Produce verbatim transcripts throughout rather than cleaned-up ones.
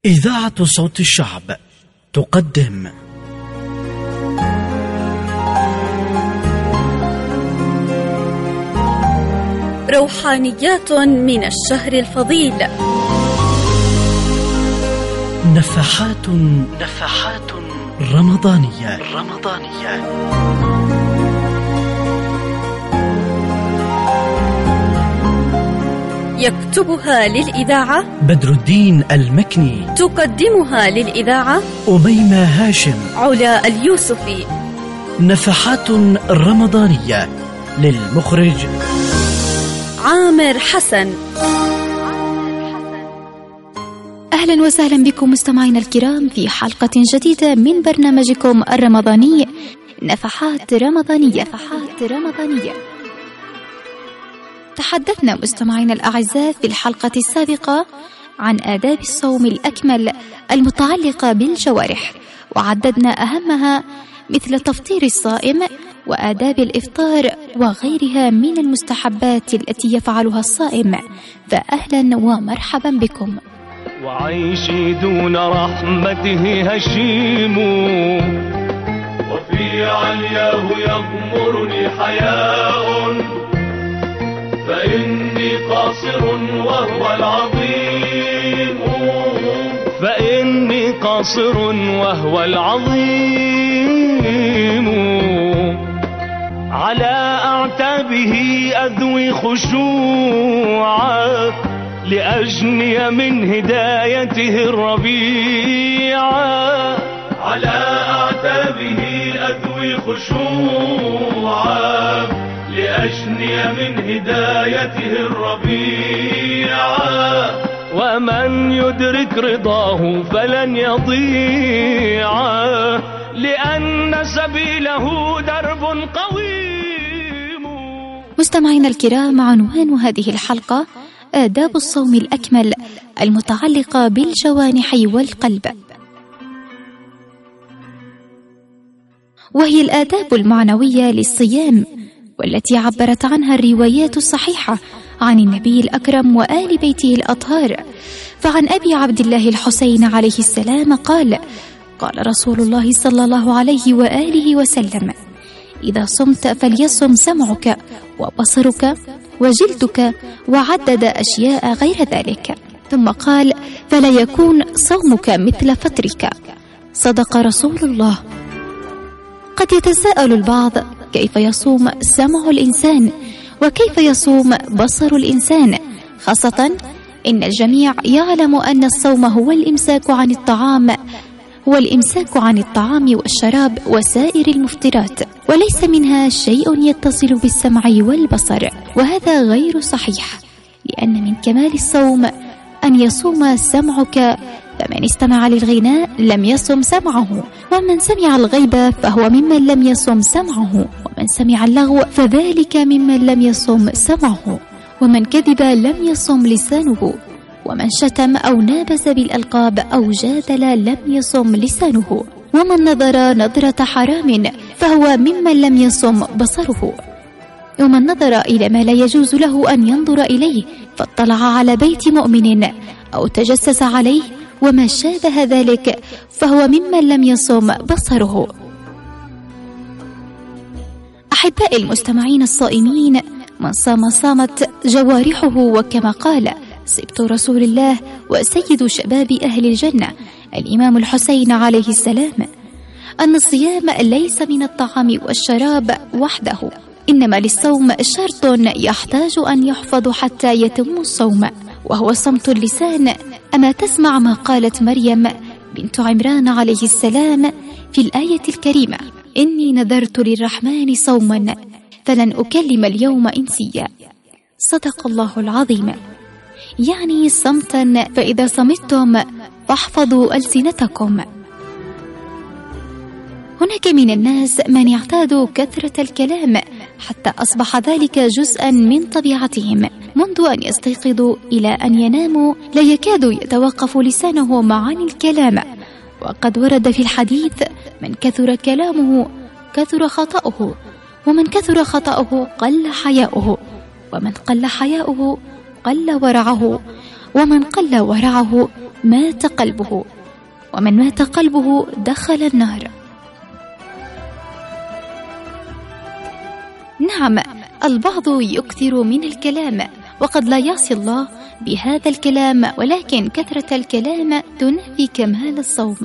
إذاعة صوت الشعب تقدم روحانيات من الشهر الفضيل، نفحات نفحات رمضانية رمضانية يكتبها للإذاعة بدر الدين المكني، تقدمها للإذاعة أميمة هاشم، علا اليوسفي. نفحات رمضانية للمخرج عامر حسن. أهلا وسهلا بكم مستمعينا الكرام في حلقة جديدة من برنامجكم الرمضاني نفحات رمضانية. نفحات رمضانية. تحدثنا مستمعينا الأعزاء في الحلقة السابقة عن آداب الصوم الأكمل المتعلقة بالجوارح، وعددنا أهمها مثل تفطير الصائم وآداب الإفطار وغيرها من المستحبات التي يفعلها الصائم. فأهلا ومرحبا بكم. وعيشي دون رحمته هشيم، وفي علياه يغمرني حياء، فإني قاصر وهو العظيم، فإني قاصر وهو العظيم، على أعتابه أذوي خشوعا، لأجني من هدايته الربيعا، على أعتابه أذوي خشوعا، لأجني من هدايته الربيعا، ومن يدرك رضاه فلن يضيع، لأن سبيله درب قويم. مستمعينا الكرام، عنوان هذه الحلقة آداب الصوم الأكمل المتعلقة بالجوانح والقلب، وهي الآداب المعنوية للصيام، والتي عبرت عنها الروايات الصحيحة عن النبي الأكرم وآل بيته الأطهار. فعن أبي عبد الله الحسين عليه السلام قال: قال رسول الله صلى الله عليه وآله وسلم: إذا صمت فليصم سمعك وبصرك وجلدك، وعدد أشياء غير ذلك، ثم قال: فلا يكون صومك مثل فطرك. صدق رسول الله. قد يتساءل البعض: كيف يصوم سمع الإنسان؟ وكيف يصوم بصر الإنسان؟ خاصة إن الجميع يعلم أن الصوم هو الإمساك عن الطعام والإمساك عن الطعام والشراب وسائر المفطرات، وليس منها شيء يتصل بالسمع والبصر، وهذا غير صحيح، لأن من كمال الصوم أن يصوم سمعك، فمن استمع للغناء لم يصم سمعه، ومن سمع الغيبة فهو ممن لم يصم سمعه، ومن سمع اللغو فذلك ممن لم يصم سمعه، ومن كذب لم يصم لسانه، ومن شتم أو نابز بالألقاب أو جادل لم يصم لسانه، ومن نظر نظرة حرام فهو ممن لم يصم بصره، ومن نظر إلى ما لا يجوز له أن ينظر إليه فاطلع على بيت مؤمن أو تجسس عليه وما شابه ذلك فهو ممن لم يصم بصره. أحبائي المستمعين الصائمين، من صام صامت جوارحه، وكما قال سبط رسول الله وسيد شباب أهل الجنة الإمام الحسين عليه السلام، أن الصيام ليس من الطعام والشراب وحده، إنما للصوم شرط يحتاج أن يحفظ حتى يتم الصوم، وهو صمت اللسان. أما تسمع ما قالت مريم بنت عمران عليه السلام في الآية الكريمة: إني نذرت للرحمن صوما فلن أكلم اليوم إنسيا. صدق الله العظيم. يعني صمتا، فإذا صمتم فاحفظوا ألسنتكم. هناك من الناس من يعتاد كثرة الكلام حتى أصبح ذلك جزءا من طبيعتهم، منذ أن يستيقظوا إلى أن يناموا لا يكاد يتوقف لسانهم عن الكلام. وقد ورد في الحديث: من كثر كلامه كثر خطأه، ومن كثر خطأه قل حياؤه، ومن قل حياؤه قل ورعه، ومن قل ورعه مات قلبه، ومن مات قلبه دخل النار. نعم، البعض يكثر من الكلام، وقد لا يعصي الله بهذا الكلام، ولكن كثرة الكلام تنافي كمال الصوم.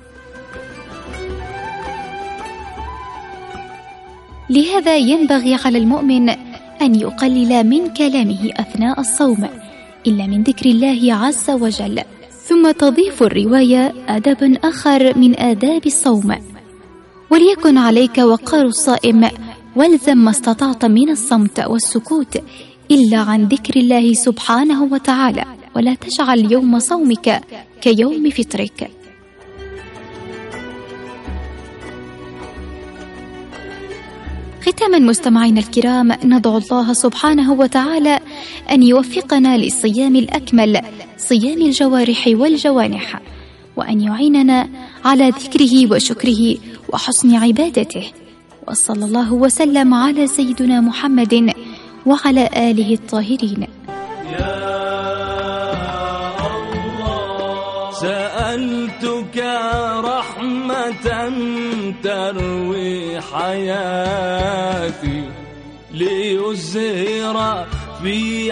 لهذا ينبغي على المؤمن أن يقلل من كلامه أثناء الصوم إلا من ذكر الله عز وجل. ثم تضيف الرواية أدبا آخر من آداب الصوم: وليكن عليك وقار الصائم، والزم ما استطعت من الصمت والسكوت إلا عن ذكر الله سبحانه وتعالى، ولا تجعل يوم صومك كيوم فطرك. ختاما مستمعينا الكرام، ندعو الله سبحانه وتعالى أن يوفقنا للصيام الأكمل، صيام الجوارح والجوانح، وأن يعيننا على ذكره وشكره وحسن عبادته. وصلى الله وسلم على سيدنا محمد وعلى آله الطاهرين. يا الله سألتك رحمة تروي حياتي، ليزهر في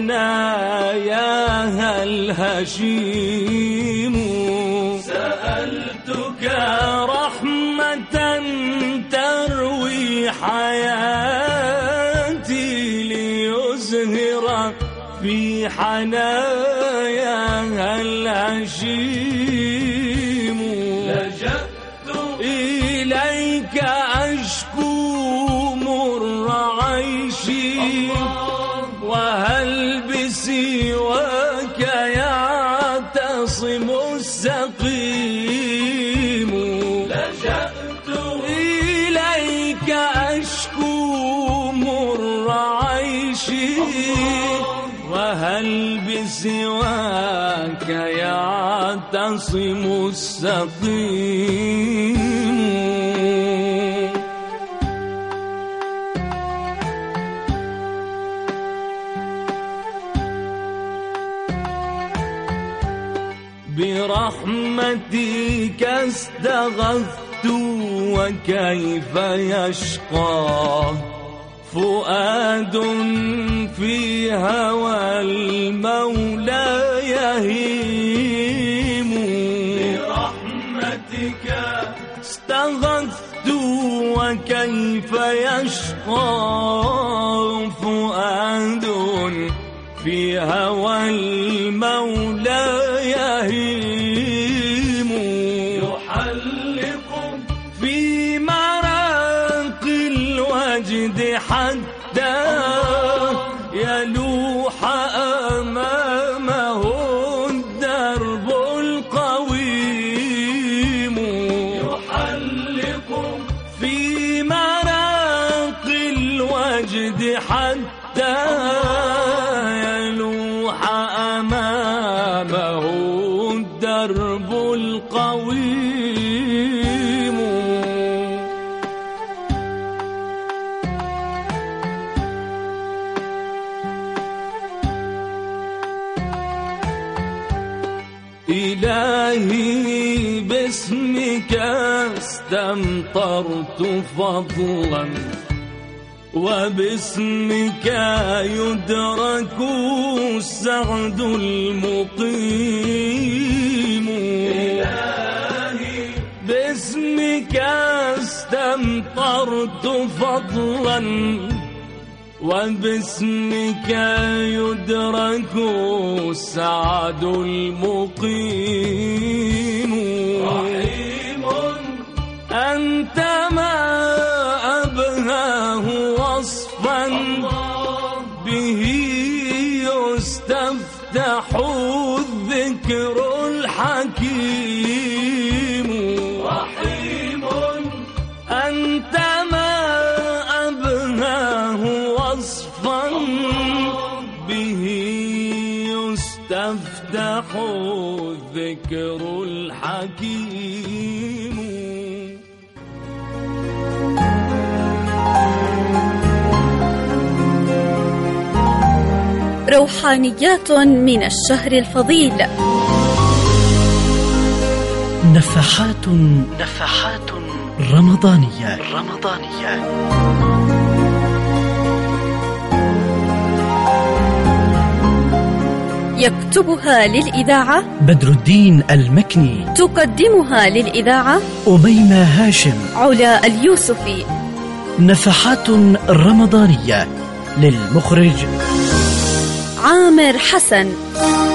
حناياها الهشيم. سألتك رحمة تروي حياتي، ليزهر في حناياها الهشيم. لجأت إليك أشكو مر عيشي، وهل بسواك يعتصم السقيم. لجأت إليك أشكو مر عيشي، وهل بسواك يعتصم السقيم. برحمتك استغثت وكيف يشقى فؤاد في هوى المولى يهيم. برحمتك استغثت وكيف يشقى فؤاد في هوى المولى يهيم. يحلق في مراقي الوجد حتى يلوح أمامه الدرب القويم. يحلق في مراقي الوجد حتى يلوح أمامه الدرب القويم. إلهي باسمك استمطرت فضلا، وباسمك يدرك السعد المقيم. إلهي باسمك استمطرت فضلا، وباسمك يدرك السعد المقيم. رحيم أنت ما أبهاه وصفا به يستفتح الذكر الحكيم. رحيم أنت ما أبهاه وصفا به يستفتح الذكر الحكيم. روحانيات من الشهر الفضيل. نفحات نفحات رمضانية رمضانية يكتبها للإذاعة بدر الدين المكني. تقدمها للإذاعة أميمة هاشم. علا اليوسفي. نفحات رمضانية للمخرج عامر حسن.